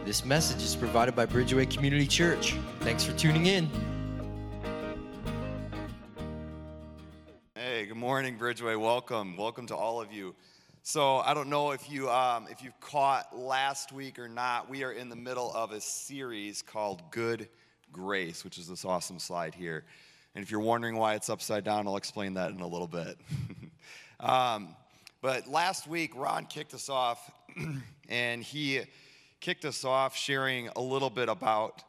This message is provided by Bridgeway Community Church. Thanks for tuning in. Hey, good morning, Bridgeway. Welcome to all of you. So I don't know if you caught last week or not. We are in the middle of a series called Good Grace, which is this awesome slide here. And if you're wondering why it's upside down, I'll explain that in a little bit. But last week, Ron kicked us off, and he kicked us off sharing a little bit about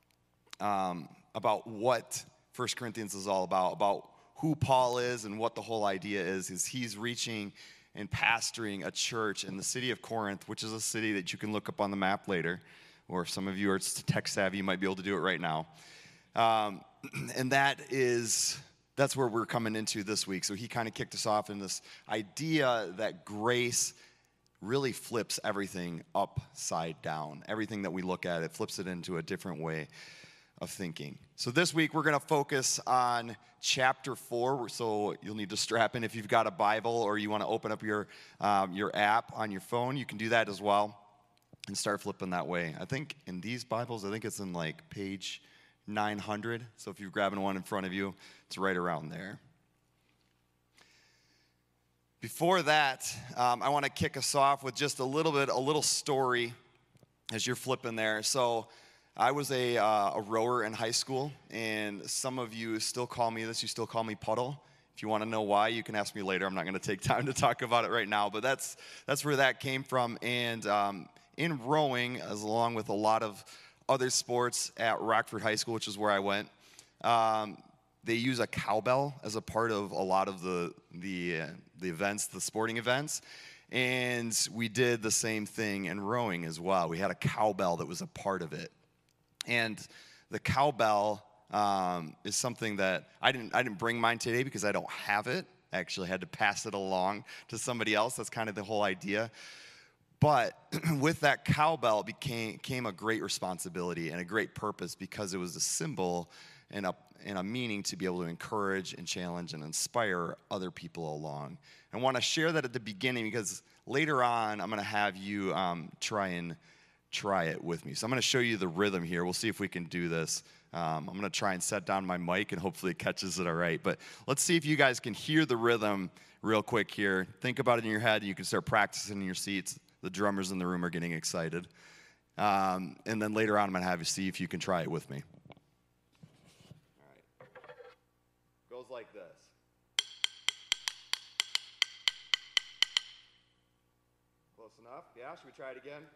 what 1 Corinthians is all about who Paul is and what the whole idea is he's reaching and pastoring a church in the city of Corinth, which is a city that you can look up on the map later, or if some of you are tech savvy, you might be able to do it right now. And that's where we're coming into this week. So he kind of kicked us off in this idea that grace really flips everything upside down. Everything that we look at, it flips it into a different way of thinking. So this week we're going to focus on chapter 4. So you'll need to strap in if you've got a Bible or you want to open up your app on your phone. You can do that as well and start flipping that way. I think in these Bibles, I think it's in like page 900. So if you're grabbing one in front of you, it's right around there. Before that, I want to kick us off with just a little story as you're flipping there. So I was a rower in high school, and some of you still call me this. You still call me Puddle. If you want to know why, you can ask me later. I'm not going to take time to talk about it right now, but that's where that came from. And in rowing, as along with a lot of other sports at Rockford High School, which is where I went, they use a cowbell as a part of a lot of the events, the sporting events. And we did the same thing in rowing as well. We had a cowbell that was a part of it. And the cowbell is something that I didn't bring mine today because I don't have it. I actually had to pass it along to somebody else. That's kind of the whole idea. But with that cowbell, it became a great responsibility and a great purpose because it was a symbol and a meaning to be able to encourage and challenge and inspire other people along. I want to share that at the beginning because later on I'm going to have you try it with me. So I'm going to show you the rhythm here. We'll see if we can do this. I'm going to try and set down my mic and hopefully it catches it all right. But let's see if you guys can hear the rhythm real quick here. Think about it in your head and you can start practicing in your seats. The drummers in the room are getting excited. And then later on I'm going to have you see if you can try it with me. Goes like this. Close enough? Yeah, should we try it again?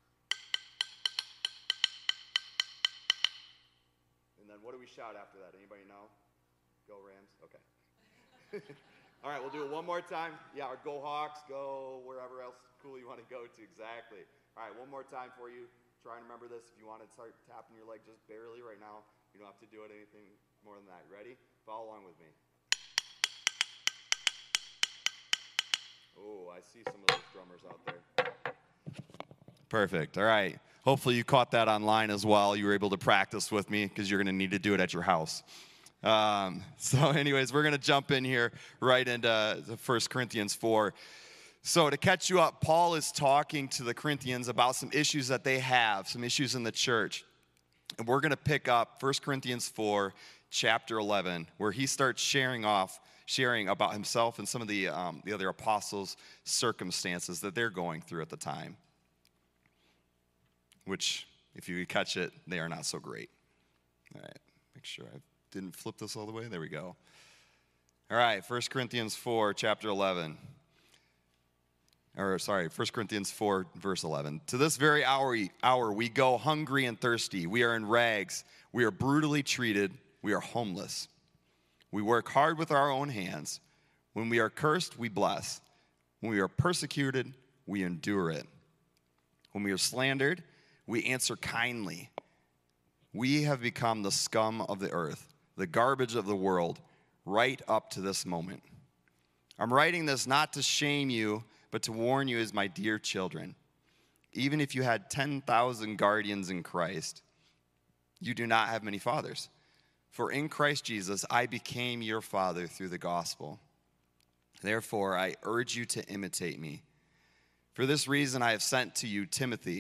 And then what do we shout after that? Anybody know? Go Rams? Okay. All right, we'll do it one more time. Yeah, or go Hawks, go wherever else cool you want to go to. Exactly. All right, one more time for you. Try and remember this. If you want to start tapping your leg just barely right now, you don't have to do it anything more than that. Ready? Follow along with me. Oh, I see some of those drummers out there. Perfect. All right. Hopefully you caught that online as well. You were able to practice with me because you're going to need to do it at your house. So anyways, we're going to jump in here right into 1 Corinthians 4. So to catch you up, Paul is talking to the Corinthians about some issues that they have, some issues in the church. And we're going to pick up 1 Corinthians 4, chapter 11, where he starts sharing about himself and some of the other apostles' circumstances that they're going through at the time, which, if you catch it, they are not so great. All right, make sure I didn't flip this all the way. There we go. All right, 1 Corinthians 4, chapter 11. 1 Corinthians 4, verse 11. To this very hour we go hungry and thirsty. We are in rags. We are brutally treated. We are homeless. We work hard with our own hands. When we are cursed, we bless. When we are persecuted, we endure it. When we are slandered, we answer kindly. We have become the scum of the earth, the garbage of the world, right up to this moment. I'm writing this not to shame you, but to warn you as my dear children. Even if you had 10,000 guardians in Christ, you do not have many fathers. For in Christ Jesus, I became your father through the gospel. Therefore, I urge you to imitate me. For this reason, I have sent to you Timothy,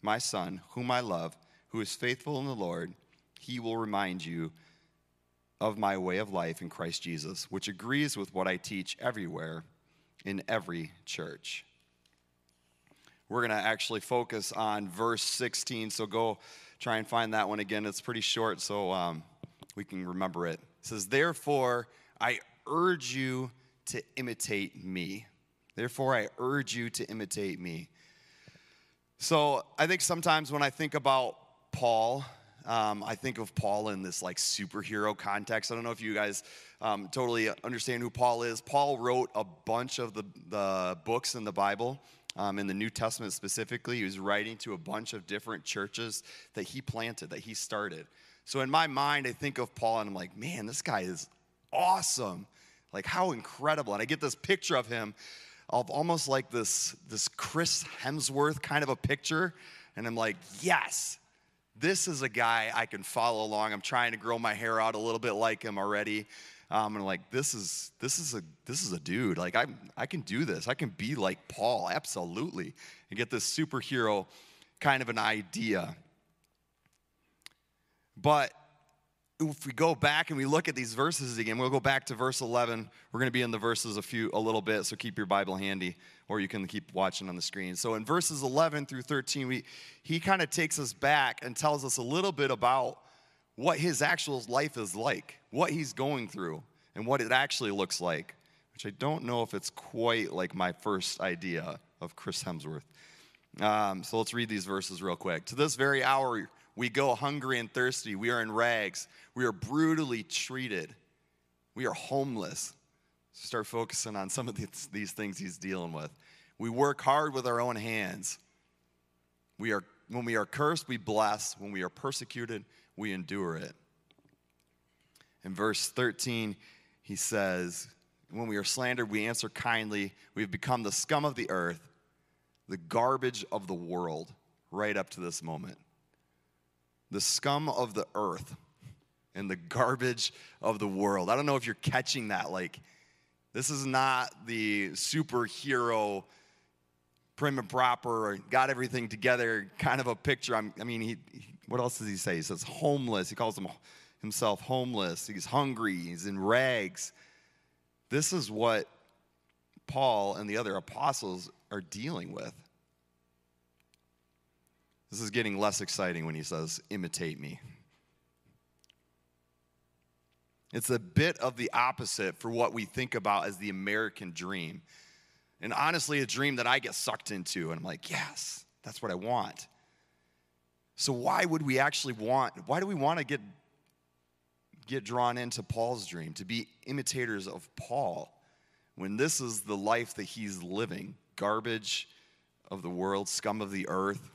my son, whom I love, who is faithful in the Lord, he will remind you of my way of life in Christ Jesus, which agrees with what I teach everywhere in every church. We're going to actually focus on verse 16, so go try and find that one again. It's pretty short, so we can remember it. It says, therefore, I urge you to imitate me. Therefore, I urge you to imitate me. So I think sometimes when I think about Paul, I think of Paul in this like superhero context. I don't know if you guys totally understand who Paul is. Paul wrote a bunch of the books in the Bible, in the New Testament specifically. He was writing to a bunch of different churches that he planted, that he started. So in my mind, I think of Paul and I'm like, man, this guy is awesome. Like how incredible. And I get this picture of him of almost like this Chris Hemsworth kind of a picture. And I'm like, yes, this is a guy I can follow along. I'm trying to grow my hair out a little bit like him already. And like, this is a dude. Like I can do this. I can be like Paul, absolutely. And get this superhero kind of an idea. But if we go back and we look at these verses again, we'll go back to verse 11. We're going to be in the verses a little bit, so keep your Bible handy, or you can keep watching on the screen. So in verses 11 through 13, he kind of takes us back and tells us a little bit about what his actual life is like, what he's going through, and what it actually looks like, which I don't know if it's quite like my first idea of Chris Hemsworth. So let's read these verses real quick. To this very hour, we go hungry and thirsty. We are in rags. We are brutally treated. We are homeless. So start focusing on some of these things he's dealing with. We work hard with our own hands. When we are cursed, we bless. When we are persecuted, we endure it. In verse 13, he says, when we are slandered, we answer kindly. We've become the scum of the earth, the garbage of the world, right up to this moment. The scum of the earth and the garbage of the world. I don't know if you're catching that. Like, this is not the superhero, prim and proper, or got everything together kind of a picture. What else does he say? He says homeless. He calls himself homeless. He's hungry. He's in rags. This is what Paul and the other apostles are dealing with. This is getting less exciting when he says, imitate me. It's a bit of the opposite for what we think about as the American dream. And honestly, a dream that I get sucked into. And I'm like, yes, that's what I want. So why do we want to get drawn into Paul's dream, to be imitators of Paul, when this is the life that he's living? Garbage of the world, scum of the earth.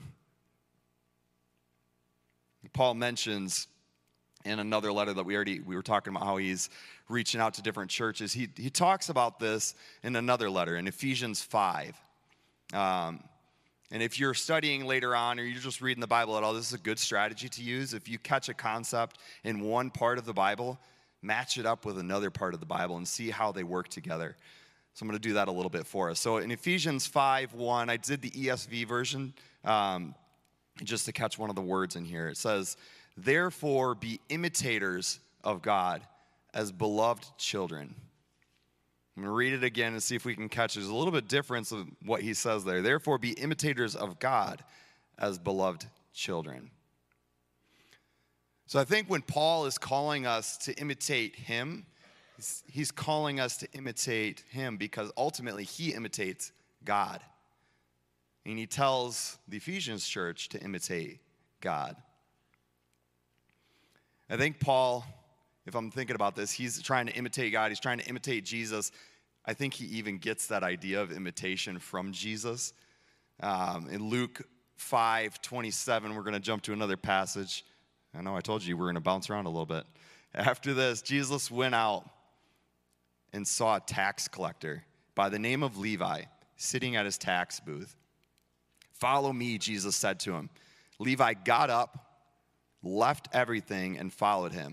Paul mentions in another letter that we were talking about how he's reaching out to different churches. He talks about this in another letter, in Ephesians 5. And if you're studying later on or you're just reading the Bible at all, this is a good strategy to use. If you catch a concept in one part of the Bible, match it up with another part of the Bible and see how they work together. So I'm going to do that a little bit for us. So in Ephesians 5:1, I did the ESV version, just to catch one of the words in here. It says, therefore be imitators of God as beloved children. I'm going to read it again and see if we can catch it. There's a little bit difference of what he says there. Therefore be imitators of God as beloved children. So I think when Paul is calling us to imitate him, he's calling us to imitate him because ultimately he imitates God. And he tells the Ephesians church to imitate God. I think Paul, if I'm thinking about this, he's trying to imitate God. He's trying to imitate Jesus. I think he even gets that idea of imitation from Jesus. In Luke 5:27, we're going to jump to another passage. I know I told you we're going to bounce around a little bit. After this, Jesus went out and saw a tax collector by the name of Levi sitting at his tax booth. Follow me, Jesus said to him. Levi got up, left everything, and followed him.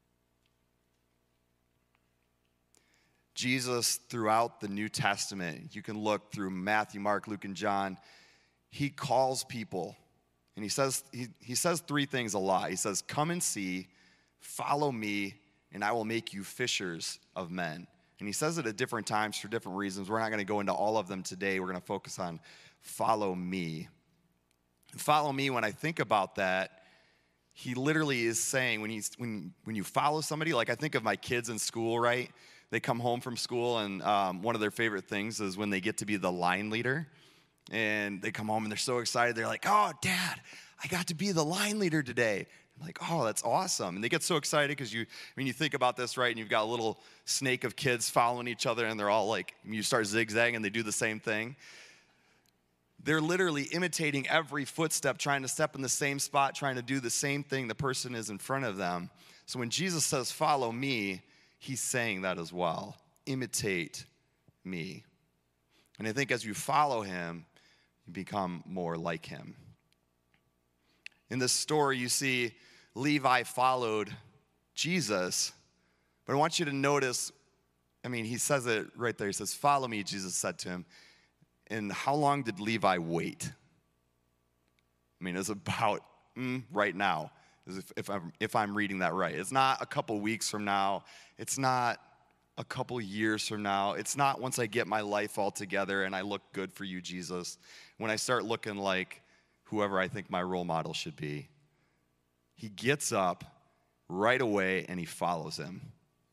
Jesus, throughout the New Testament, you can look through Matthew, Mark, Luke, and John, he calls people And he says three things a lot. He says, come and see, follow me, and I will make you fishers of men. And he says it at different times for different reasons. We're not going to go into all of them today. We're going to focus on follow me. Follow me, when I think about that, he literally is saying when you follow somebody, like I think of my kids in school, right? They come home from school, and one of their favorite things is when they get to be the line leader. And they come home, and they're so excited. They're like, oh, Dad, I got to be the line leader today. I'm like, oh, that's awesome. And they get so excited because you think about this, right, and you've got a little snake of kids following each other, and they're all like, you start zigzagging, and they do the same thing. They're literally imitating every footstep, trying to step in the same spot, trying to do the same thing the person is in front of them. So when Jesus says, follow me, he's saying that as well. Imitate me. And I think as you follow him, you become more like him. In this story, you see Levi followed Jesus, but I want you to notice, he says it right there. He says, follow me, Jesus said to him. And how long did Levi wait? It's about right now, if I'm reading that right. It's not a couple weeks from now. It's not a couple years from now. It's not once I get my life all together and I look good for you, Jesus. When I start looking like whoever I think my role model should be. He gets up right away and he follows him.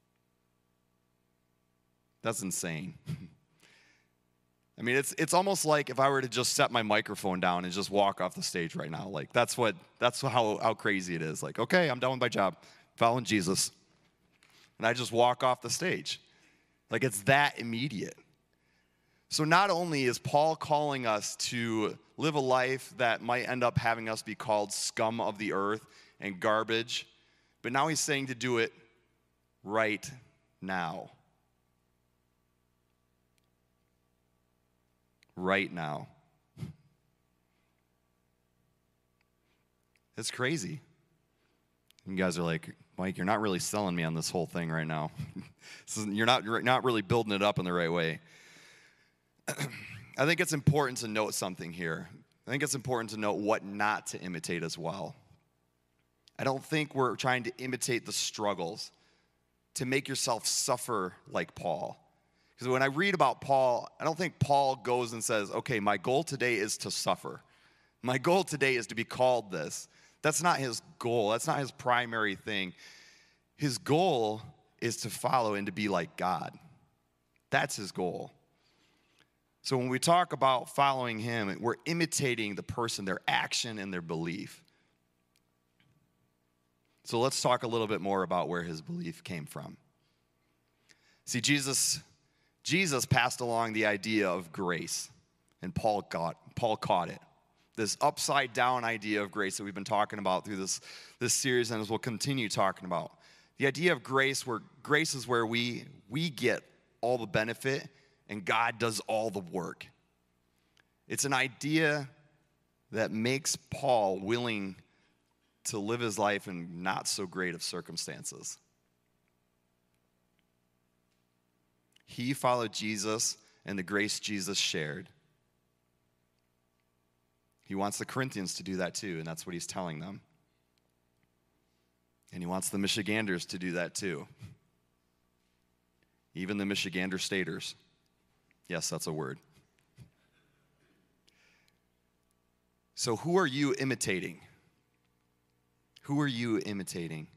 That's insane. It's almost like if I were to just set my microphone down and just walk off the stage right now. Like that's how crazy it is. Like, okay, I'm done with my job, following Jesus. And I just walk off the stage. Like it's that immediate. So not only is Paul calling us to live a life that might end up having us be called scum of the earth and garbage, but now he's saying to do it right now. Right now. It's crazy. You guys are like, Mike, you're not really selling me on this whole thing right now. You're not really building it up in the right way. I think it's important to note something here. I think it's important to note what not to imitate as well. I don't think we're trying to imitate the struggles to make yourself suffer like Paul. Because when I read about Paul, I don't think Paul goes and says, okay, my goal today is to suffer. My goal today is to be called this. That's not his goal. That's not his primary thing. His goal is to follow and to be like God. That's his goal. So when we talk about following him, we're imitating the person, their action, and their belief. So let's talk a little bit more about where his belief came from. See, Jesus passed along the idea of grace, and Paul caught it. This upside down idea of grace that we've been talking about through this series, and as we'll continue talking about. The idea of grace is where we get all the benefit and God does all the work. It's an idea that makes Paul willing to live his life in not so great of circumstances. He followed Jesus and the grace Jesus shared. He wants the Corinthians to do that too, and that's what he's telling them. And he wants the Michiganders to do that too. Even the Michigander Staters. Yes, that's a word. So who are you imitating? Who are you imitating?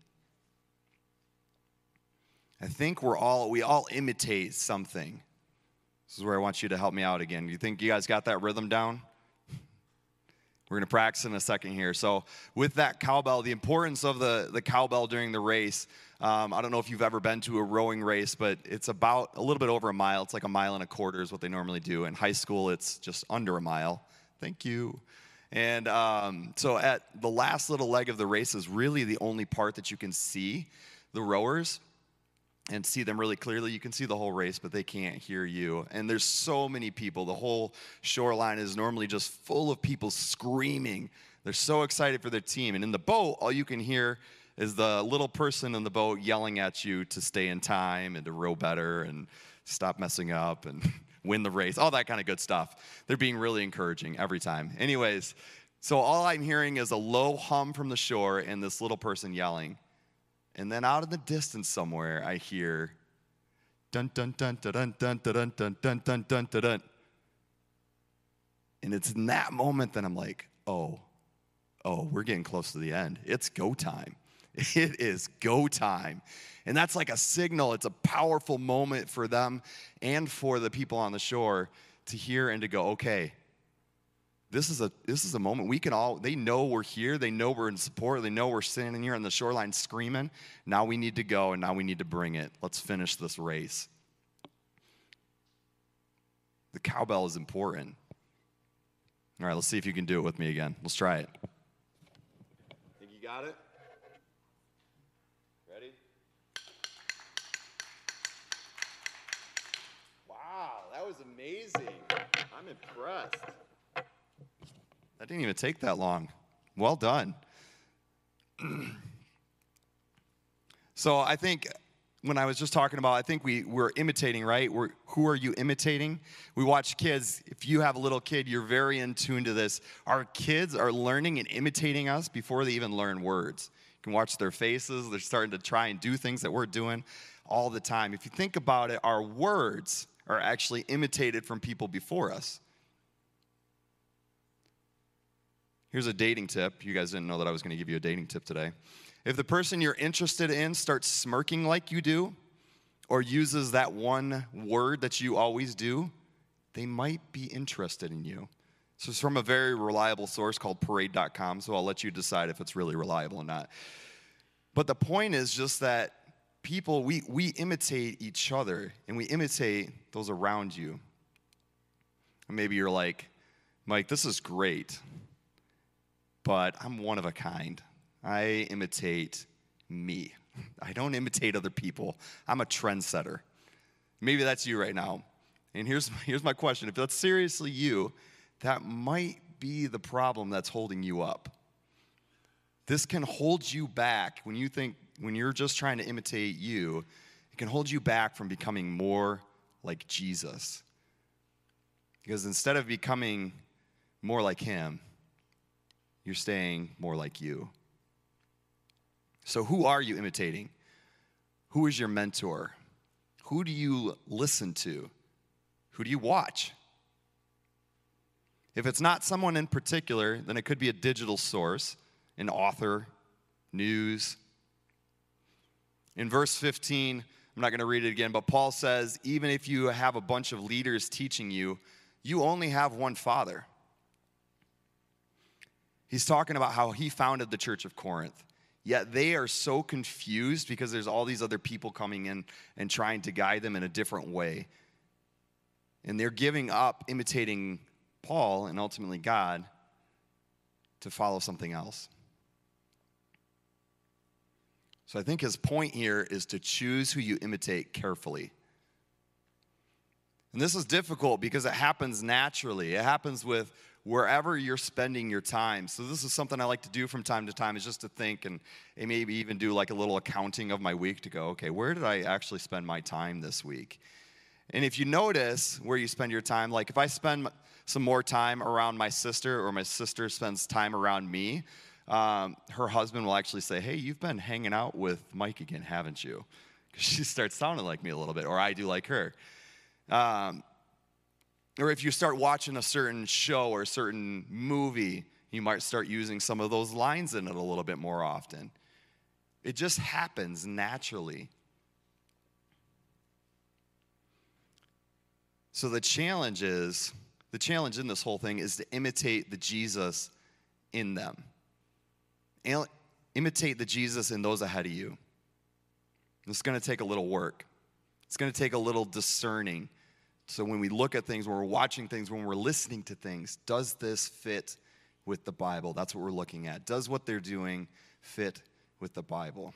I think we all imitate something. This is where I want you to help me out again. You think you guys got that rhythm down? We're going to practice in a second here. So with that cowbell, the importance of the cowbell during the race, I don't know if you've ever been to a rowing race, but it's about a little bit over a mile. It's like 1.25 miles is what they normally do. In high school, it's just under a mile. Thank you. And so at the last little leg of the race is really the only part that you can see the rowers and see them really clearly. You can see the whole race, but they can't hear you. And there's so many people. The whole shoreline is normally just full of people screaming. They're so excited for their team. And in the boat, all you can hear is the little person in the boat yelling at you to stay in time and to row better and stop messing up and win the race, all that kind of good stuff. They're being really encouraging every time. Anyways, So all I'm hearing is a low hum from the shore and this little person yelling. And then out in the distance somewhere, I hear dun dun dun dun dun dun dun dun dun dun dun dun dun. And it's in that moment that I'm like, oh, we're getting close to the end. It's go time. It is go time. And that's like a signal. It's a powerful moment for them and for the people on the shore to hear and to go, okay, this is a moment they know we're here. They know we're in support. They know we're standing here on the shoreline screaming. Now we need to go, and now we need to bring it. Let's finish this race. The cowbell is important. All right, let's see if you can do it with me again. Let's try it. Think you got it? Ready? Wow, that was amazing. I'm impressed. That didn't even take that long. Well done. So I think when I was just talking about, I think we're imitating, right? Who are you imitating? We watch kids. If you have a little kid, you're very in tune to this. Our kids are learning and imitating us before they even learn words. You can watch their faces. They're starting to try and do things that we're doing all the time. If you think about it, our words are actually imitated from people before us. Here's a dating tip. You guys didn't know that I was going to give you a dating tip today. If the person you're interested in starts smirking like you do, or uses that one word that you always do, they might be interested in you. So it's from a very reliable source called Parade.com, so I'll let you decide if it's really reliable or not. But the point is just that people, we imitate each other, and we imitate those around you. And maybe you're like, Mike, this is great, but I'm one of a kind. I imitate me. I don't imitate other people. I'm a trendsetter. Maybe that's you right now. And here's my question. If that's seriously you, that might be the problem that's holding you up. This can hold you back when you're just trying to imitate you. It can hold you back from becoming more like Jesus. Because instead of becoming more like him, you're staying more like you. So who are you imitating? Who is your mentor? Who do you listen to? Who do you watch? If it's not someone in particular, then it could be a digital source, an author, news. In verse 15, I'm not going to read it again, but Paul says, even if you have a bunch of leaders teaching you, you only have one Father. He's talking about how he founded the church of Corinth. Yet they are so confused because there's all these other people coming in and trying to guide them in a different way. And they're giving up imitating Paul and ultimately God to follow something else. So I think his point here is to choose who you imitate carefully. And this is difficult because it happens naturally. It happens with wherever you're spending your time. So this is something I like to do from time to time, is just to think and maybe even do like a little accounting of my week to go, okay, where did I actually spend my time this week? And if you notice where you spend your time, like if I spend some more time around my sister, or my sister spends time around me, her husband will actually say, hey, you've been hanging out with Mike again, haven't you? Because she starts sounding like me a little bit, or I do like her. Or if you start watching a certain show or a certain movie, you might start using some of those lines in it a little bit more often. It just happens naturally. So the challenge in this whole thing is to imitate the Jesus in them. Imitate the Jesus in those ahead of you. It's going to take a little work. It's going to take a little discerning. So when we look at things, when we're watching things, when we're listening to things, does this fit with the Bible? That's what we're looking at. Does what they're doing fit with the Bible?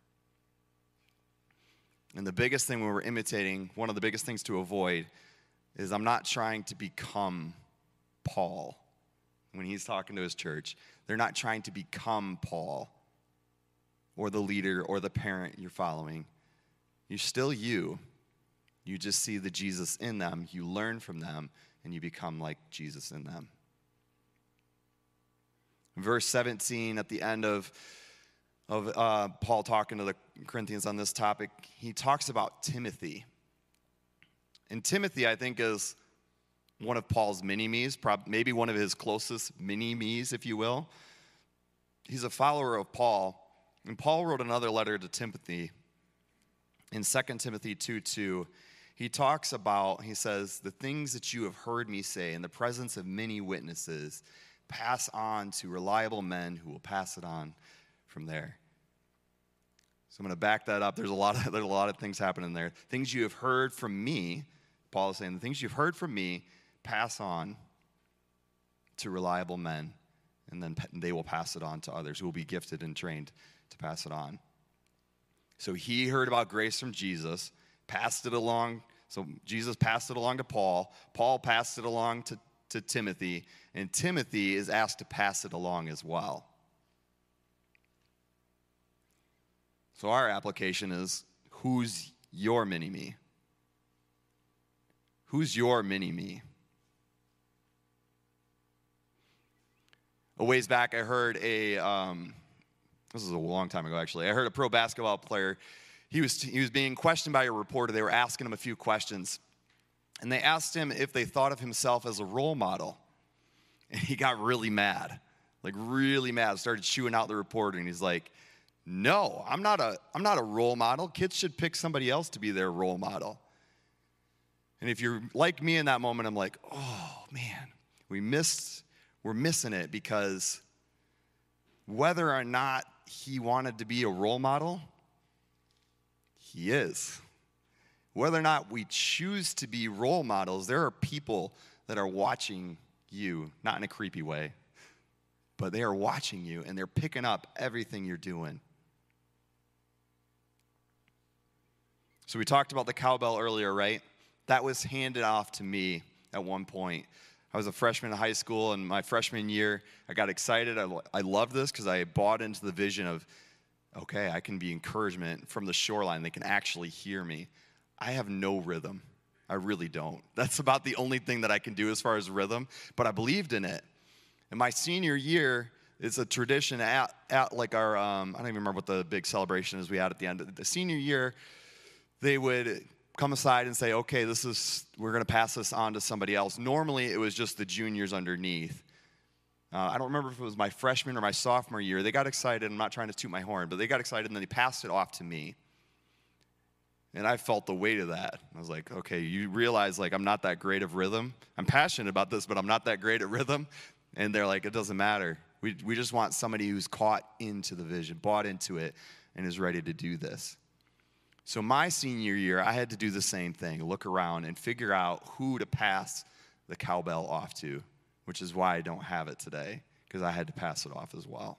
And the biggest thing when we're imitating, one of the biggest things to avoid is I'm not trying to become Paul. When he's talking to his church, they're not trying to become Paul or the leader or the parent you're following. You're still you. You just see the Jesus in them, you learn from them, and you become like Jesus in them. Verse 17 at the end of Paul talking to the Corinthians on this topic, he talks about Timothy. And Timothy, I think, is one of Paul's mini-me's, maybe one of his closest mini-me's, if you will. He's a follower of Paul. And Paul wrote another letter to Timothy. In 2 Timothy 2:2, he says, the things that you have heard me say in the presence of many witnesses, pass on to reliable men who will pass it on from there. So I'm going to back that up. There's a lot of things happening there. Things you have heard from me, Paul is saying, the things you've heard from me, pass on to reliable men, and then they will pass it on to others who will be gifted and trained to pass it on. So he heard about grace from Jesus, passed it along. So Jesus passed it along to Paul. Paul passed it along to Timothy, and Timothy is asked to pass it along as well. So our application is, who's your mini-me? Who's your mini-me? A ways back, I heard this is a long time ago actually, I heard a pro basketball player, he was being questioned by a reporter. They were asking him a few questions, and they asked him if they thought of himself as a role model. And he got really mad, started chewing out the reporter, and he's like, no, I'm not a role model. Kids should pick somebody else to be their role model. And if you're like me in that moment, I'm like, oh man, we're missing it, because whether or not he wanted to be a role model, he is. Whether or not we choose to be role models, there are people that are watching you, not in a creepy way, but they are watching you and they're picking up everything you're doing. So we talked about the cowbell earlier, right? That was handed off to me at one point. I was a freshman in high school, and my freshman year, I got excited. I loved this because I bought into the vision of, okay, I can be encouragement from the shoreline. They can actually hear me. I have no rhythm. I really don't. That's about the only thing that I can do as far as rhythm, but I believed in it. And my senior year, it's a tradition at like our, I don't even remember what the big celebration is we had at the end of the senior year. They would come aside and say, okay, we're going to pass this on to somebody else. Normally, it was just the juniors underneath. I don't remember if it was my freshman or my sophomore year. They got excited. I'm not trying to toot my horn, but they got excited, and then they passed it off to me. And I felt the weight of that. I was like, okay, you realize, like, I'm not that great of rhythm. I'm passionate about this, but I'm not that great at rhythm. And they're like, it doesn't matter. We just want somebody who's caught into the vision, bought into it, and is ready to do this. So my senior year, I had to do the same thing, look around and figure out who to pass the cowbell off to, which is why I don't have it today, because I had to pass it off as well.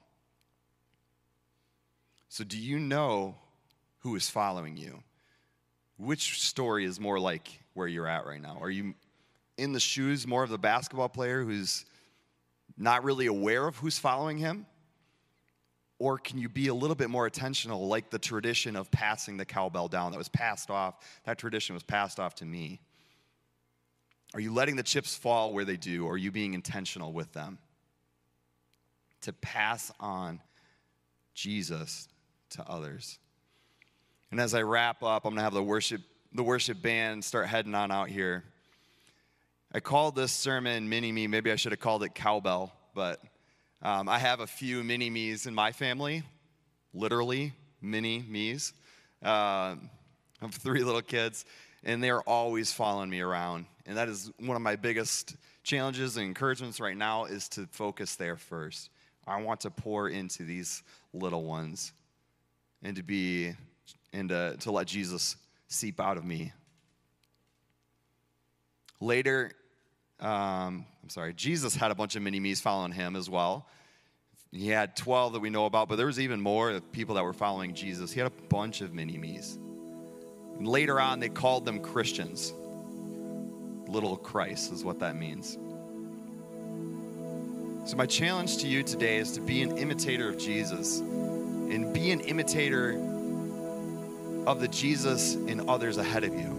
So do you know who is following you? Which story is more like where you're at right now? Are you in the shoes more of the basketball player who's not really aware of who's following him? Or can you be a little bit more intentional, like the tradition of passing the cowbell down that was passed off? That tradition was passed off to me. Are you letting the chips fall where they do, or are you being intentional with them to pass on Jesus to others? And as I wrap up, I'm going to have the worship band start heading on out here. I called this sermon Mini-Me. Maybe I should have called it Cowbell, but I have a few mini-me's in my family, literally mini-me's. I have 3 little kids, and they're always following me around. And that is one of my biggest challenges and encouragements right now, is to focus there first. I want to pour into these little ones and to let Jesus seep out of me. Later, Jesus had a bunch of mini-me's following him as well. He had 12 that we know about, but there was even more people that were following Jesus. He had a bunch of mini-me's. And later on, they called them Christians. Little Christ is what that means. So my challenge to you today is to be an imitator of Jesus, and be an imitator of the Jesus in others ahead of you.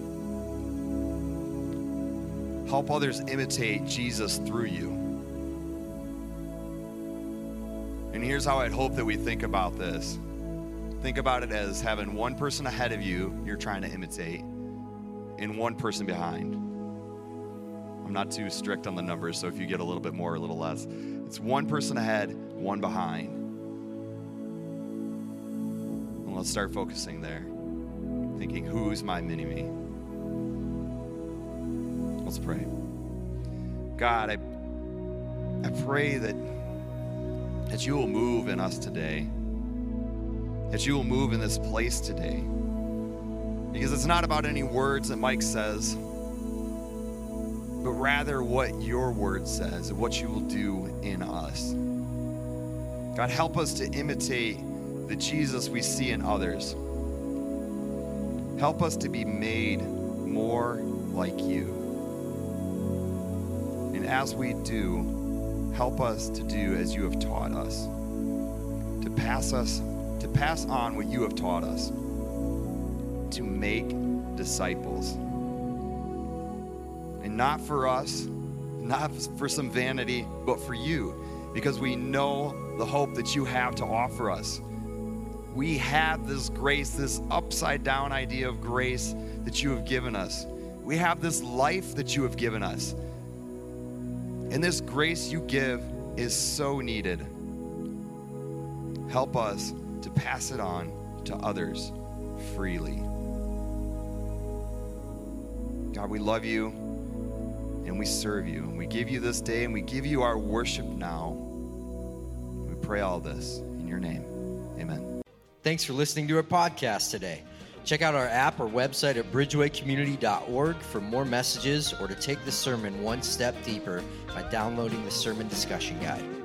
Help others imitate Jesus through you. And here's how I'd hope that we think about this. Think about it as having one person ahead of you you're trying to imitate and one person behind. I'm not too strict on the numbers, so if you get a little bit more or a little less. It's one person ahead, one behind. And let's start focusing there. Thinking, who's my mini-me? Let's pray. God, I pray that you will move in us today. That you will move in this place today. Because it's not about any words that Mike says, but rather what your word says and what you will do in us. God, help us to imitate the Jesus we see in others. Help us to be made more like you. And as we do, help us to do as you have taught us. To pass on what you have taught us. To make disciples. And not for us, not for some vanity, but for you. Because we know the hope that you have to offer us. We have this grace, this upside down idea of grace that you have given us. We have this life that you have given us. And this grace you give is so needed. Help us to pass it on to others freely. God, we love you and we serve you. And we give you this day and we give you our worship now. We pray all this in your name. Amen. Thanks for listening to our podcast today. Check out our app or website at bridgewaycommunity.org for more messages or to take the sermon one step deeper by downloading the sermon discussion guide.